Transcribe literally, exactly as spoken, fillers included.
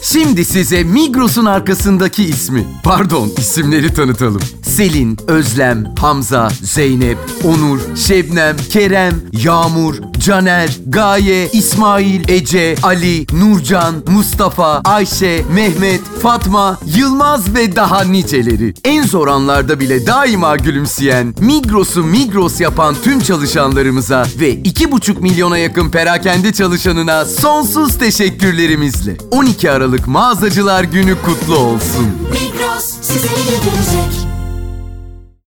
Şimdi size Migros'un arkasındaki ismi, pardon isimleri tanıtalım. Selin, Özlem, Hamza, Zeynep, Onur, Şebnem, Kerem, Yağmur, Caner, Gaye, İsmail, Ece, Ali, Nurcan, Mustafa, Ayşe, Mehmet, Fatma, Yılmaz ve daha niceleri. En zor anlarda bile daima gülümseyen, Migros'u Migros yapan tüm çalışanlarımıza ve iki buçuk milyona yakın perakende çalışanına sonsuz teşekkürlerimizle. on iki Aralık Mağazacılar Günü kutlu olsun. Migros size gelecek.